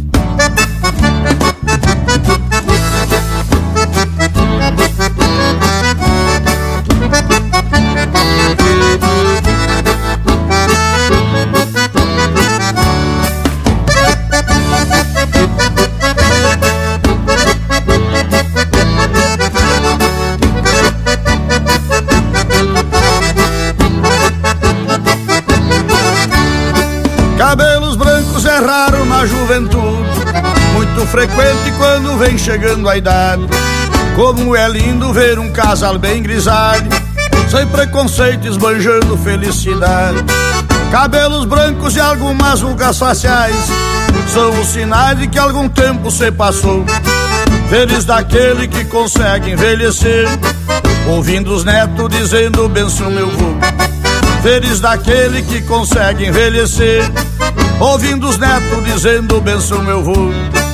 Cabelos brancos é raro na juventude, muito frequente quando vem chegando a idade. Como é lindo ver um casal bem grisalho, sem preconceito esbanjando felicidade. Cabelos brancos e algumas rugas faciais são os sinais de que algum tempo se passou. Feliz daquele que consegue envelhecer, ouvindo os netos dizendo benção meu vô. Feliz daquele que consegue envelhecer, ouvindo os netos dizendo benção meu vô.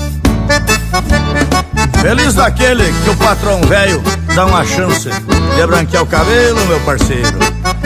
Feliz daquele que o patrão velho dá uma chance de branquear o cabelo, meu parceiro.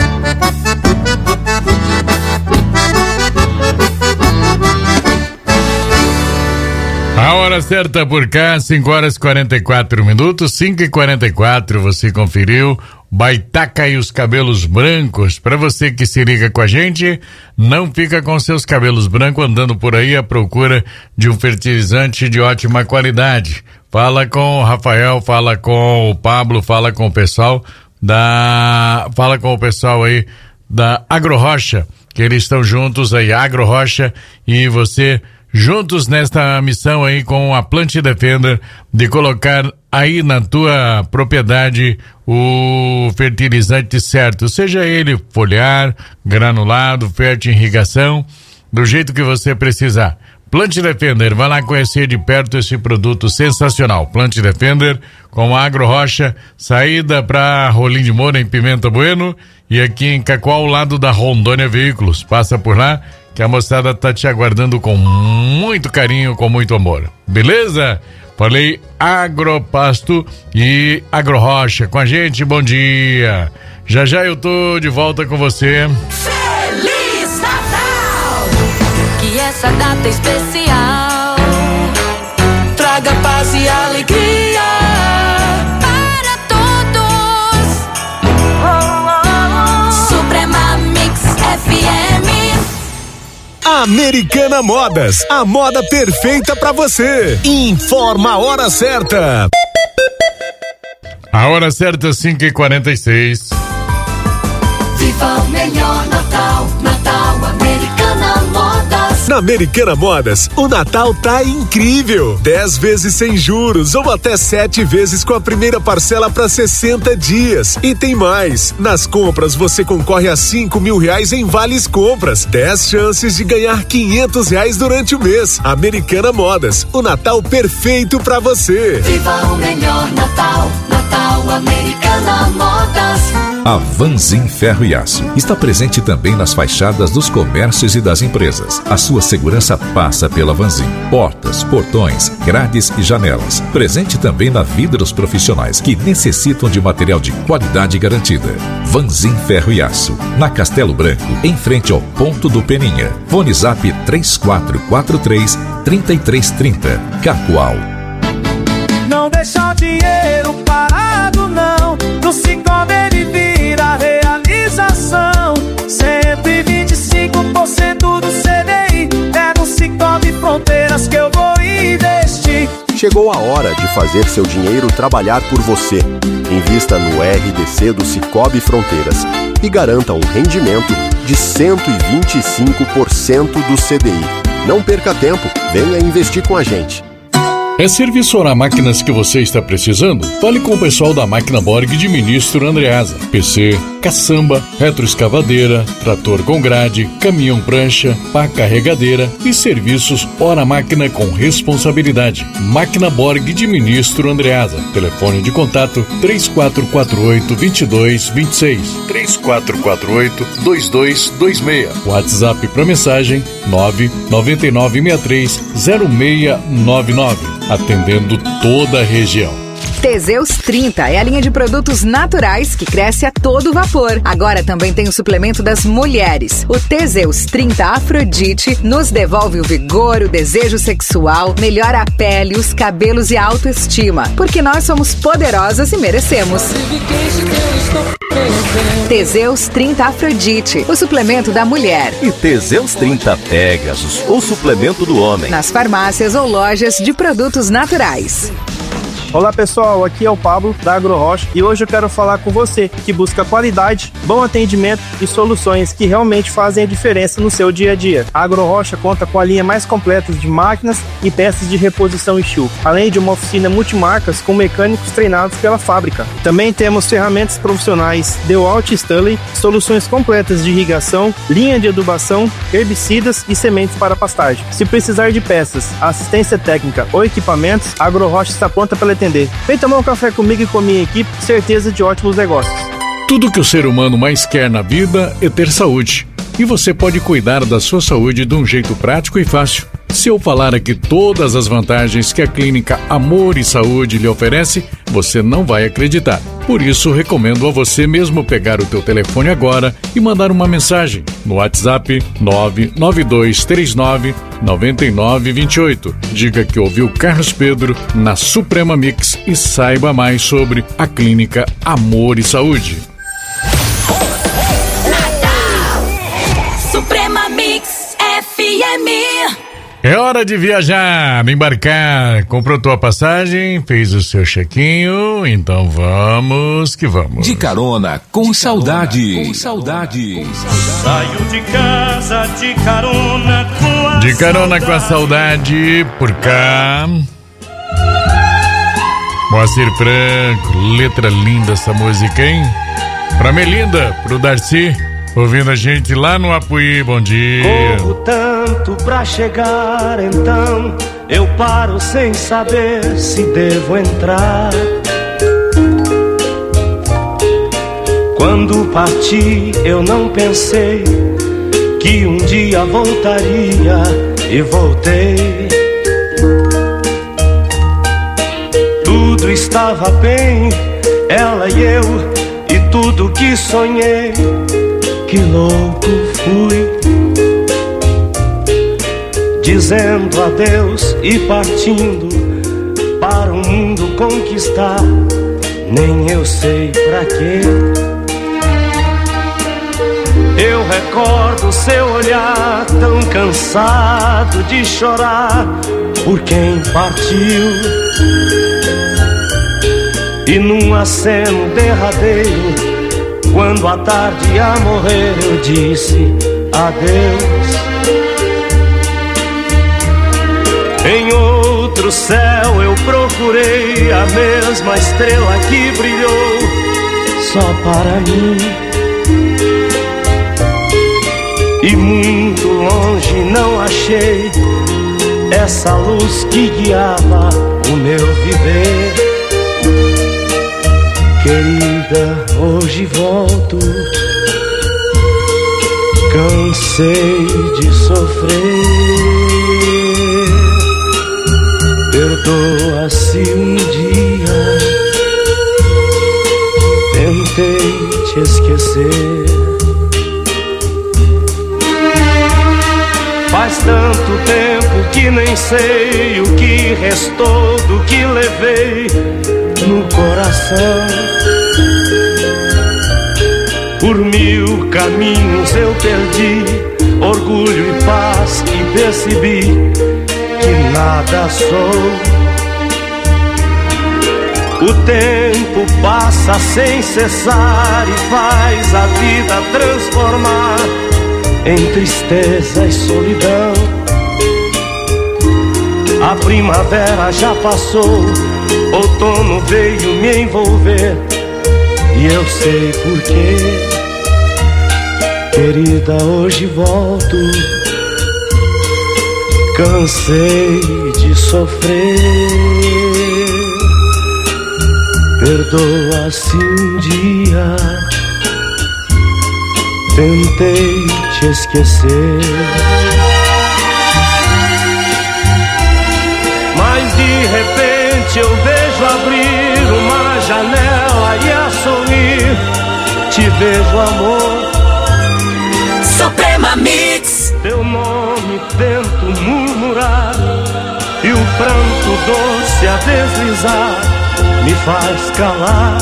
A hora certa por cá, cinco horas e quarenta e quatro minutos, cinco e quarenta e quatro, você conferiu Baitaca e os cabelos brancos. Para você que se liga com a gente, não fica com seus cabelos brancos andando por aí à procura de um fertilizante de ótima qualidade. Fala com o Rafael, fala com o Pablo, fala com o pessoal da... Fala com o pessoal aí da AgroRocha, que eles estão juntos aí, AgroRocha e você... juntos nesta missão aí com a Plant Defender de colocar aí na tua propriedade o fertilizante certo, seja ele foliar, granulado, fértil, irrigação, do jeito que você precisar. Plant Defender, vai lá conhecer de perto esse produto sensacional. Plant Defender com a AgroRocha, saída para Rolim de Moura em Pimenta Bueno e aqui em Cacoal, ao lado da Rondônia Veículos. Passa por lá que a moçada tá te aguardando com muito carinho, com muito amor. Beleza? Falei Agropasto e AgroRocha com a gente, bom dia. Já já eu tô de volta com você. Feliz Natal! Que essa data especial traga paz e alegria para todos. Suprema Mix F M. Americana Modas, a moda perfeita pra você. Informa a hora certa. A hora certa, cinco e quarenta e seis. Viva o melhor Natal, Natal Americana Modas. Na Americana Modas, o Natal tá incrível. dez vezes sem juros ou até sete vezes com a primeira parcela para sessenta dias. E tem mais. Nas compras você concorre a cinco mil reais em vales compras. dez chances de ganhar quinhentos reais durante o mês. Americana Modas, o Natal perfeito para você. Viva o melhor Natal, Natal Natal Americana Modas. A Vanzin Ferro e Aço está presente também nas fachadas dos comércios e das empresas. A sua segurança passa pela Vanzin. Portas, portões, grades e janelas. Presente também na vida dos profissionais que necessitam de material de qualidade garantida. Vanzin Ferro e Aço, na Castelo Branco, em frente ao ponto do Peninha. Fone Zap três quatro quatro três, três três três zero. Cacoal. Não deixa o dinheiro parado, não. No Cicobi ele vira realização. cento e vinte e cinco por cento do C D I. É no Cicobi Fronteiras que eu vou investir. Chegou a hora de fazer seu dinheiro trabalhar por você. Invista no R D C do Cicobi Fronteiras e garanta um rendimento de cento e vinte e cinco por cento do C D I. Não perca tempo, venha investir com a gente. É serviço Ora Máquinas que você está precisando? Fale com o pessoal da Máquina Borg de Ministro Andreasa. P C, caçamba, retroescavadeira, trator com grade, caminhão prancha, pá carregadeira e serviços Ora Máquina com responsabilidade. Máquina Borg de Ministro Andreasa. Telefone de contato três quatro quatro oito, dois dois dois seis. três quatro quatro oito, dois dois dois seis. WhatsApp para mensagem nove nove nove seis três zero seis nove nove. Atendendo toda a região. Teseus trinta é a linha de produtos naturais que cresce a todo vapor. Agora também tem o suplemento das mulheres. O Teseus trinta Afrodite nos devolve o vigor, o desejo sexual, melhora a pele, os cabelos e a autoestima. Porque nós somos poderosas e merecemos. Teseus trinta Afrodite, o suplemento da mulher. E Teseus trinta Pegasus, o suplemento do homem. Nas farmácias ou lojas de produtos naturais. Olá pessoal, aqui é o Pablo da AgroRocha e hoje eu quero falar com você que busca qualidade, bom atendimento e soluções que realmente fazem a diferença no seu dia a dia. A AgroRocha conta com a linha mais completa de máquinas e peças de reposição enxuta, além de uma oficina multimarcas com mecânicos treinados pela fábrica. Também temos ferramentas profissionais DeWalt e Stanley, soluções completas de irrigação, linha de adubação, herbicidas e sementes para pastagem. Se precisar de peças, assistência técnica ou equipamentos, a AgroRocha está pronta para atender. Vem tomar um café comigo e com a minha equipe, certeza de ótimos negócios. Tudo que o ser humano mais quer na vida é ter saúde. E você pode cuidar da sua saúde de um jeito prático e fácil. Se eu falar aqui todas as vantagens que a clínica Amor e Saúde lhe oferece, você não vai acreditar. Por isso, recomendo a você mesmo pegar o teu telefone agora e mandar uma mensagem no WhatsApp nove nove dois três nove nove nove dois oito. Diga que ouviu Carlos Pedro na Suprema Mix e saiba mais sobre a clínica Amor e Saúde. Suprema Mix F M. É hora de viajar, embarcar. Comprou tua passagem, fez o seu chequinho, então vamos que vamos. De carona com saudade. Com saudade. Saio de casa de carona com a De carona com a saudade, por cá. Moacir Franco, letra linda essa música, hein? Pra Melinda, pro Darcy, ouvindo a gente lá no Apuí, bom dia. Corro tanto pra chegar, então eu paro sem saber se devo entrar. Quando parti eu não pensei que um dia voltaria e voltei. Tudo estava bem, ela e eu, e tudo que sonhei. Que louco fui, dizendo adeus e partindo para um mundo conquistar. Nem eu sei pra quê. Eu recordo seu olhar tão cansado de chorar por quem partiu. E num aceno derradeiro, quando a tarde ia morrer, eu disse adeus. Em outro céu eu procurei a mesma estrela que brilhou só para mim. E muito longe não achei essa luz que guiava o meu viver. Querida, hoje volto, cansei de sofrer. Perdoa se um dia tentei te esquecer. Faz tanto tempo que nem sei o que restou do que levei no coração. Por mil caminhos eu perdi orgulho e paz e percebi que nada sou. O tempo passa sem cessar e faz a vida transformar em tristeza e solidão. A primavera já passou, outono veio me envolver e eu sei porquê. Querida, hoje volto, cansei de sofrer. Perdoa se um dia tentei te esquecer. Mas de repente eu vejo abrir uma janela e a sorrir te vejo, amor. Suprema Mix. Teu nome tento murmurar e o pranto doce a deslizar me faz calar.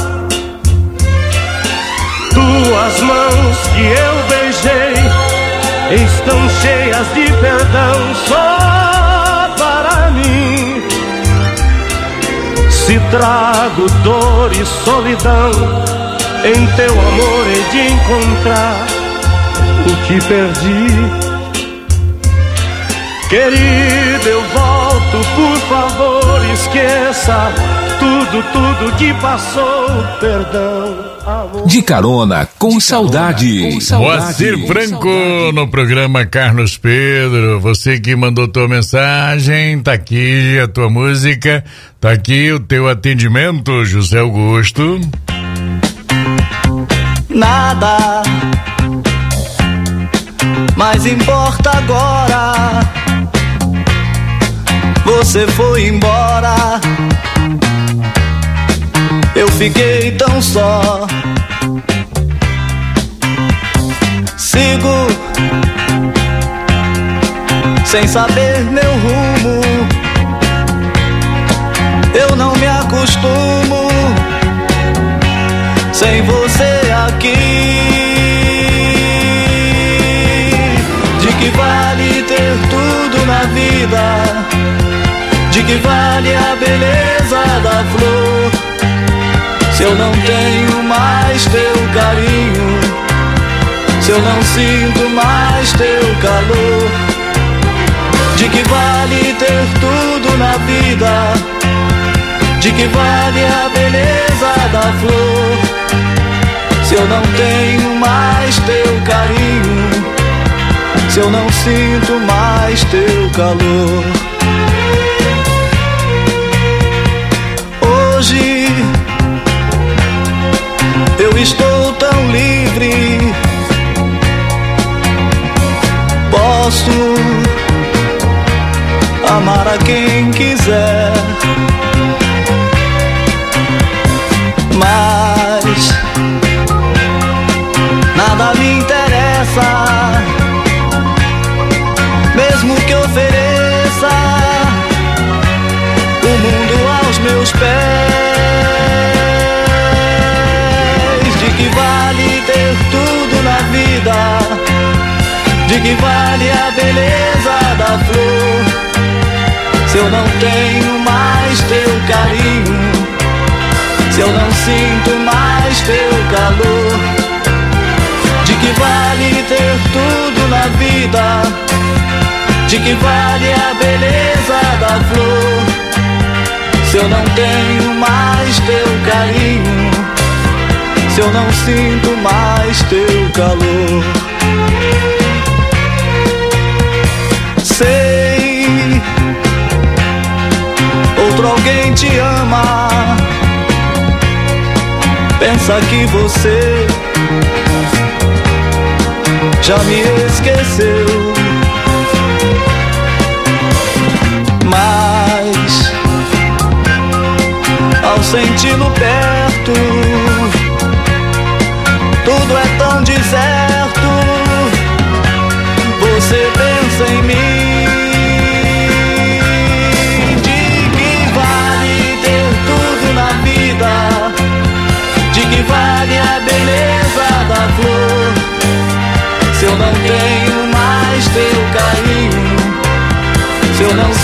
Tuas mãos que eu beijei estão cheias de perdão só para mim. Se trago dor e solidão, em teu amor hei de encontrar o que perdi. Querida, eu volto, por favor, esqueça tudo, tudo que passou, perdão, amor. De carona com saudade. Moacir Franco no programa Carlos Pedro. Você que mandou tua mensagem, tá aqui a tua música, tá aqui o teu atendimento, José Augusto. Nada mais importa agora. Você foi embora, eu fiquei tão só. Sigo sem saber meu rumo. Eu não me acostumo sem você aqui. De que vale ter tudo na vida? De que vale a beleza da flor se eu não tenho mais teu carinho, se eu não sinto mais teu calor? De que vale ter tudo na vida? De que vale a beleza da flor se eu não tenho mais teu carinho, se eu não sinto mais teu calor? Hoje eu estou tão livre, posso amar a quem quiser, mas nada me interessa, mesmo que ofereça o mundo aos meus pés. De que vale ter tudo na vida? De que vale a beleza da flor se eu não tenho mais teu carinho, se eu não sinto mais teu calor? De que vale ter tudo na vida? De que vale a beleza da flor se eu não tenho mais teu carinho, se eu não sinto mais teu calor? Sei, outro alguém te ama, Pensa que você já me esqueceu.